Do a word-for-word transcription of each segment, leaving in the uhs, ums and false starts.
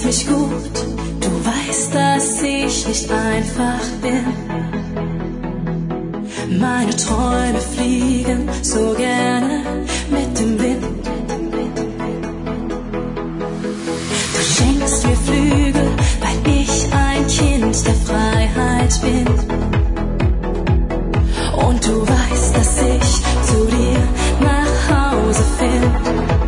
mich gut, du weißt, dass ich nicht einfach bin. Meine Träume fliegen so gerne mit dem Wind. Du schenkst mir Flügel, weil ich ein Kind der Freiheit bin. Und du weißt, dass ich zu dir nach Hause find.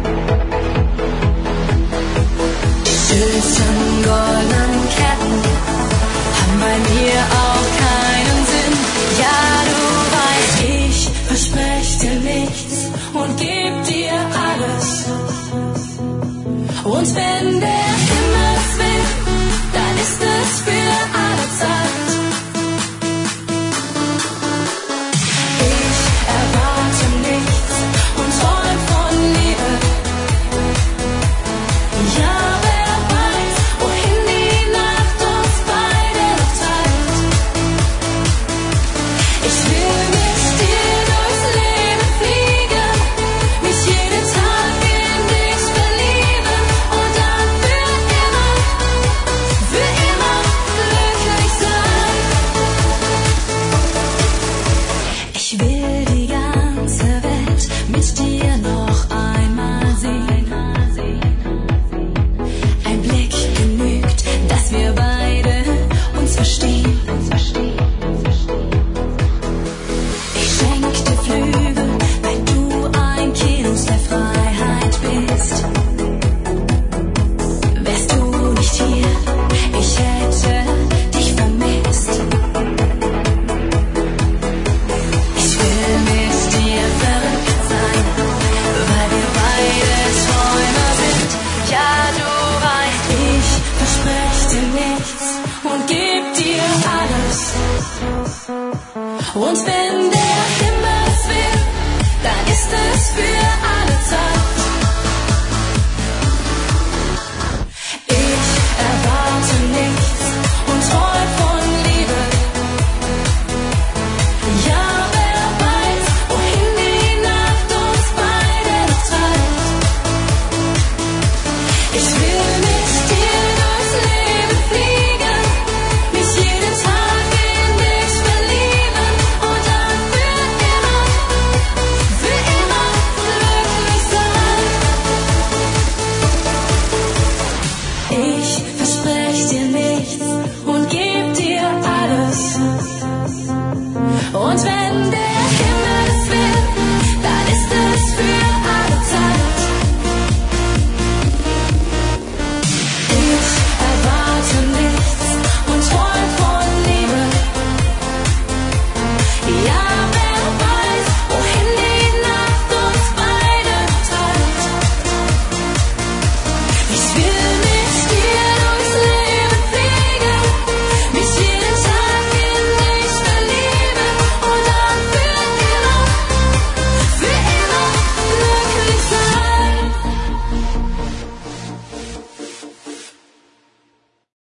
Die schönsten goldenen Ketten haben bei mir auch keinen Sinn. Ja, du weißt, ich versprech dir nichts und geb dir alles. Und wenn der